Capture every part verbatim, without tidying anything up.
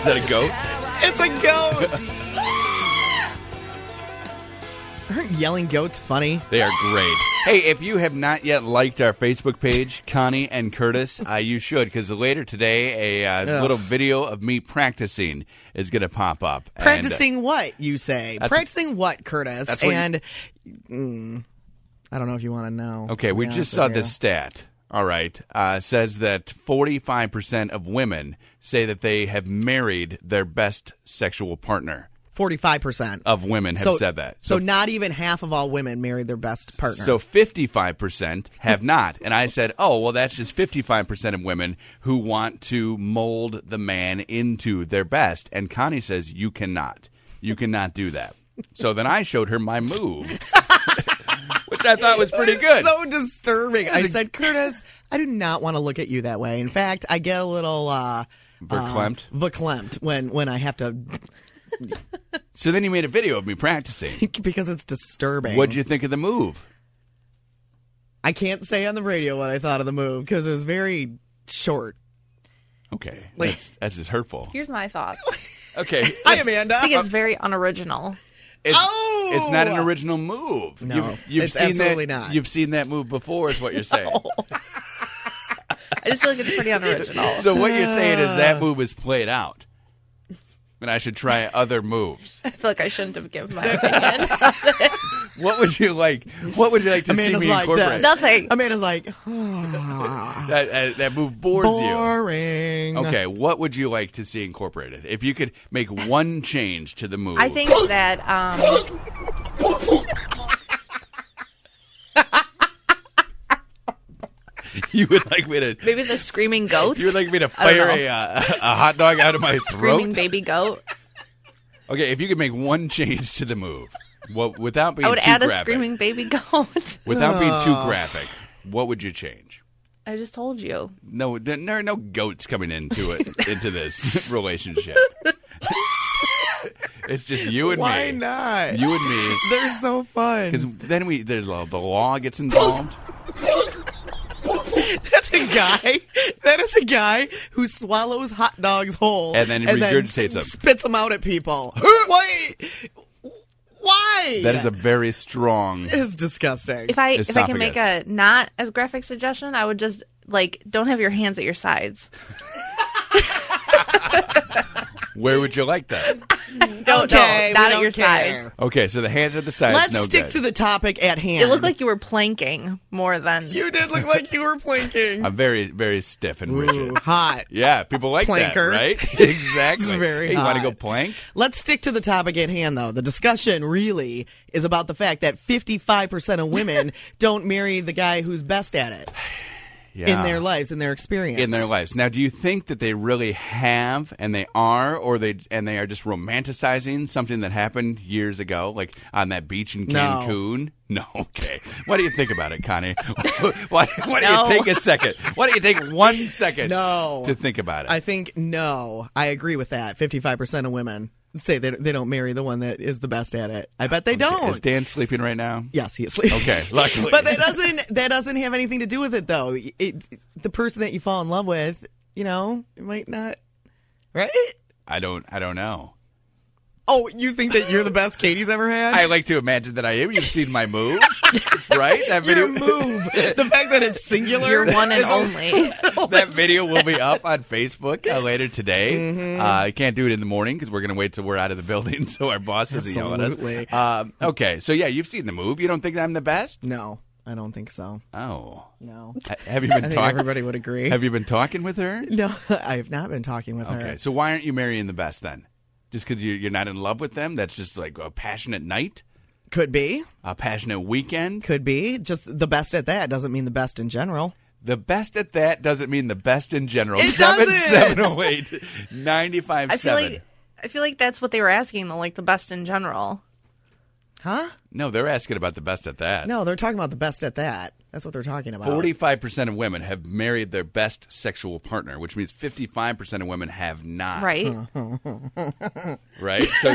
that a goat? It's a goat. Aren't yelling goats funny? They are great. Hey, if you have not yet liked our Facebook page, Connie and Curtis, uh, you should, because later today, a uh, little video of me practicing is going to pop up. Practicing and, uh, what, you say? Practicing what, Curtis? That's what and you, mm, I don't know if you want to know. Okay, we just saw this stat. All right, uh, says that forty-five percent of women say that they have married their best sexual partner. forty-five percent of women have so, said that. So, so not even half of all women married their best partner. So fifty-five percent have not. And I said, oh, well, that's just fifty-five percent of women who want to mold the man into their best. And Connie says, you cannot. You cannot do that. So then I showed her my move, which I thought was pretty good. So disturbing. I said, Curtis, I do not want to look at you that way. In fact, I get a little uh, verklempt. Uh, verklempt when, when I have to... So then you made a video of me practicing. Because it's disturbing. What'd you think of the move? I can't say on the radio what I thought of the move because it was very short. Okay. Like, that's, that's just hurtful. Here's my thoughts. Okay. Hi, Amanda. I think it's very unoriginal. It's, oh! It's not an original move. No, you've, you've it's seen absolutely that, not. You've seen that move before is what you're saying. No. I just feel like it's pretty unoriginal. So what you're saying is that move is played out. And I should try other moves. I feel like I shouldn't have given my opinion. What would you like? What would you like to Amanda's see me like incorporate? this. Nothing. Amanda's like, that, that, that move bores boring. you. Okay, what would you like to see incorporated? If you could make one change to the move. I think that um, you would like me to maybe the screaming goats. You would like me to fire a, uh, a hot dog out of my throat? Screaming baby goat. Okay, if you could make one change to the move, well, without being I would too add graphic, a screaming baby goat. without being too graphic, what would you change? I just told you. No, there are no goats coming into it into this relationship. It's just you and Why me. not? You and me. They're so fun. Because then we there's a, the law gets involved. That's a guy. That is a guy who swallows hot dogs whole And then regurgitates them. spits them out at people. Why? Why? That is a very strong. It is disgusting. If I if I can make Esophagus. a not as graphic suggestion, I would just like don't have your hands at your sides. Where would you like that? Don't okay, no, not we at your don't care. sides. Okay, so the hands at the sides. Let's no stick good. to the topic at hand. It looked like you were planking more than you did look like you were planking. I'm very very stiff and rigid. Ooh, hot. Yeah, people like Planker. that, right? Exactly. It's very hey, you want to hot. go plank? Let's stick to the topic at hand, though. The discussion really is about the fact that fifty-five percent of women don't marry the guy who's best at it Yeah. in their lives, in their experience. in their lives. Now, do you think that they really have, and they are, or they and they are just romanticizing something that happened years ago, like on that beach in No. Cancun? No. Okay. What do you think about it, Connie? why why do No. you take a second? Why don't you take one second No. to think about it? I think, no, I agree with that. fifty-five percent of women say they, they don't marry the one that is the best at it. I bet they don't. Is Dan sleeping right now? Yes, he is sleeping. Okay, luckily. But that doesn't that doesn't have anything to do with it, though. It, it, the person that you fall in love with, you know, it might not, right? I don't. I don't know. Oh, you think that you're the best Katie's ever had? I like to imagine that I am. You've seen my move, right? That video. Your move. The fact that it's singular. your one and is a- only. That video will be up on Facebook uh, later today. Mm-hmm. Uh, I can't do it in the morning because we're going to wait till we're out of the building so our boss doesn't yell at us. Absolutely. Um, okay, so yeah, you've seen the move. You don't think I'm the best? No, I don't think so. Oh, No. Ha- have you been I think talking? everybody would agree. Have you been talking with her? No, I have not been talking with her. Okay, so why aren't you marrying the best then? Just because you're, you're not in love with them? That's just like a passionate night, Could be. a passionate weekend. Could be. Just the best at that doesn't mean the best in general. The best at that doesn't mean the best in general. It seven doesn't! seven oh eight ninety-five I feel seven. like I feel like that's what they were asking though, like the best in general. Huh? No, they're asking about the best at that. No, they're talking about the best at that. That's what they're talking about. forty-five percent of women have married their best sexual partner, which means fifty-five percent of women have not. Right? Right? So,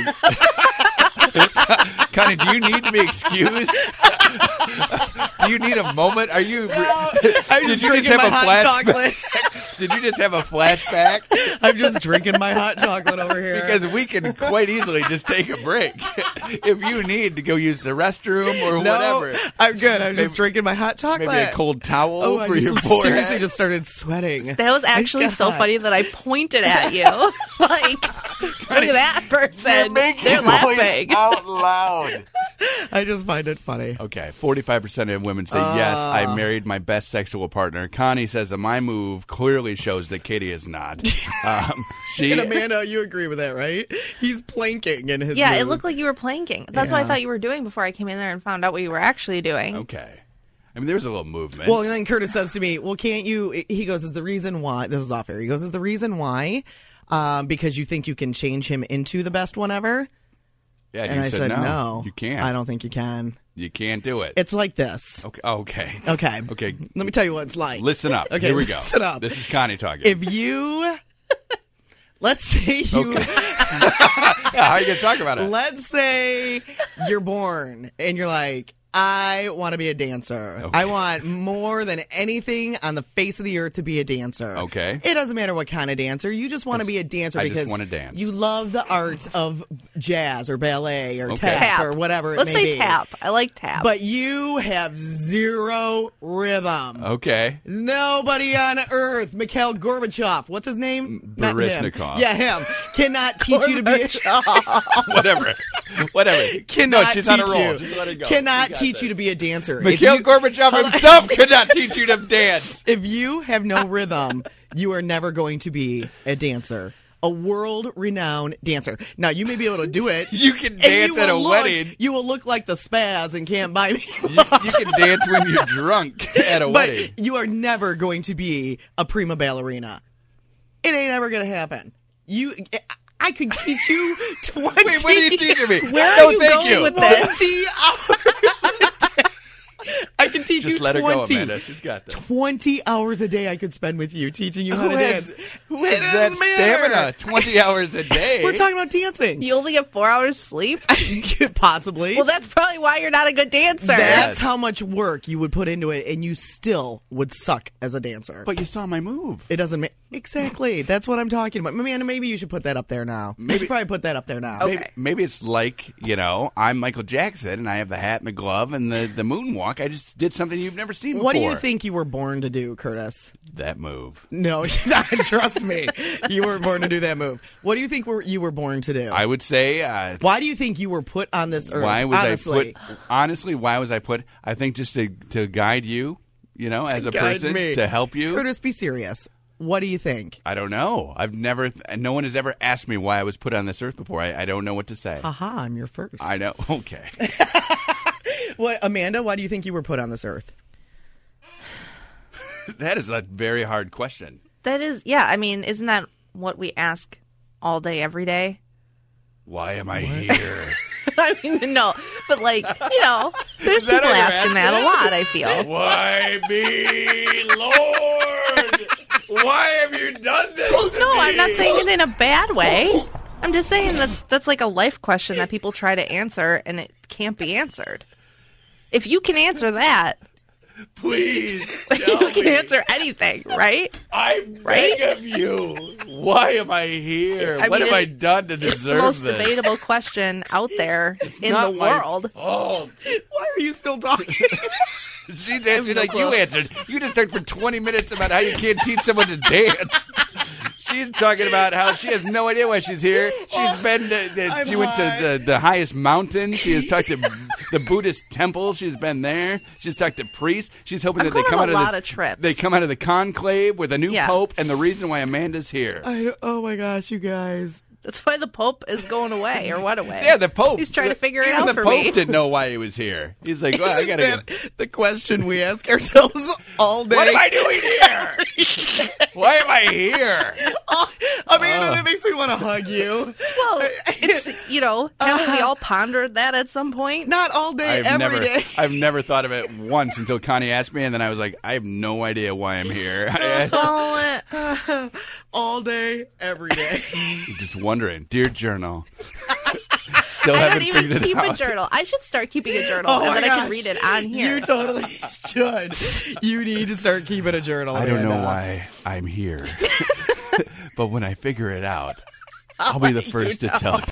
Connie, do you need to be excused? Do you need a moment? Are you. I'm Did just you drinking just have my a hot flashback? chocolate. Did you just have a flashback I'm just drinking my hot chocolate over here. Because we can quite easily just take a break if you need to go use the restroom or no, whatever. I'm good. I'm just Maybe- drinking my hot chocolate. Maybe a cold towel Oh, I for just your forehead. seriously just started sweating. That was actually so God. funny that I pointed at you. Like, look at that person. They're laughing. out loud. I just find it funny. Okay, forty-five percent of women say, yes, I married my best sexual partner. Connie says that my move clearly shows that Katie is not. Um, she, And Amanda, you agree with that, right? He's planking in his Yeah, it move. looked like you were planking. That's what I Yeah. thought you were doing before I came in there and found out what you were actually doing. Okay. I mean, there was a little movement. Well, and then Curtis says to me, well, can't you, he goes, is the reason why, this is off air, he goes, is the reason why, um, because you think you can change him into the best one ever? yeah, And you I said, no, no. you can't. I don't think you can. You can't do it. It's like this. okay. Okay. Okay. Okay. Let me tell you what it's like. Listen up. Okay, Here we go. listen up. This is Connie talking. If you, let's say you, yeah, how are you going to talk about it? let's say you're born and you're like, I want to be a dancer. Okay. I want more than anything on the face of the earth to be a dancer. Okay. It doesn't matter what kind of dancer. You just want to be a dancer I just because wanna dance. you love the art of jazz or ballet or Okay. tap, Tap. or whatever it Let's may say be. tap. I like tap. But you have zero rhythm. Okay. Nobody on earth, Mikhail Gorbachev, what's his name? Not him. Baryshnikov. Yeah, him. Cannot teach you to be. Whatever. Whatever. Cannot no, she's teach on a roll. you. Just let her go. Cannot You got teach this. you to be a dancer. If Mikhail you- Gorbachev Hold on. himself could not teach you to dance. If you have no rhythm, you are never going to be a dancer. A world-renowned dancer. Now, you may be able to do it. You can and dance you at a will look- wedding. You will look like the spaz and Can't Buy Me. You, you can dance when you're drunk at a But wedding. you are never going to be a prima ballerina. It ain't ever going to happen. You, I could teach you twenty. Wait, what are you teaching me? Where no, are you thank going you. with this? twenty hours a day. I can teach Just you let her twenty. go, Amanda. She's got this. twenty hours a day I could spend with you teaching you how Who to has, dance. who has It that doesn't matter. stamina? twenty hours a day. We're talking about dancing. You only get four hours sleep? Possibly. Well, that's probably why you're not a good dancer. That's Yes. how much work you would put into it, and you still would suck as a dancer. But you saw my move. It doesn't make exactly. That's what I'm talking about. Amanda, maybe you should put that up there now. Maybe you should probably put that up there now. Okay. Maybe, maybe it's like, you know, I'm Michael Jackson and I have the hat and the glove and the, the moonwalk. I just did something you've never seen before. What do you think you were born to do, Curtis? That move. No, trust me, you weren't born to do that move. What do you think were, you were born to do? I would say, uh, Why do you think you were put on this earth? why was honestly? I put, honestly, why was I put, I think just to, to guide you, you know, as a Guide person, me. to help you. Curtis, be serious. What do you think? I don't know. I've never, no one has ever asked me why I was put on this earth before. I, I don't know what to say. Aha, I'm your first. I know. Okay. What, Amanda? Why do you think you were put on this earth? That is a very hard question. That is, yeah, I mean, isn't that what we ask all day, every day? Why am I here? I mean, no, but like, you know, there's that people how you're asking that a asking? lot, I feel. Why me, Lord? Why have you done this to No, me? I'm not saying it in a bad way. I'm just saying that's that's like a life question that people try to answer and it can't be answered. If you can answer that, Please you tell can me. answer anything, right? I Right? beg of you. Why am I here? I what mean, have I it's- done to It's the deserve most this? debatable question out there in Not the my world. fault. Why are you still talking? She's answering no like you clue. answered. You just talked for twenty minutes about how you can't teach someone to dance. She's talking about how she has no idea why she's here. She's been to, the- I'm she went high. to the, the highest mountain. She has talked to the Buddhist temple. She's been there. She's talked to priests. She's hoping I'm that they going come on out a of lot this, of trips. They come out of the conclave with a new Yeah. pope, and the reason why Amanda's here. I, oh my gosh, you guys. That's why the Pope is going away or what away. Yeah, the Pope. He's trying to figure it Even out the for Pope me. didn't know why he was here. He's like, well, I Isn't gotta that go. the question we ask ourselves all day? What am I doing here? Why am I here? Oh, Amanda, Oh. that makes me want to hug you. Well, it's, you know, haven't we all pondered that at some point? Not all day, I've every day. never, I've never thought of it once until Connie asked me, and then I was like, I have no idea why I'm here. I, Well, uh, all day, every day. I'm just wondering, dear journal. Still I haven't don't even figured keep it out. a journal. I should start keeping a journal, Oh and my then I can gosh. read it on here. You totally should. You need to start keeping a journal. I don't know Amanda. why I'm here. but when I figure it out, I'll be the first to tell you.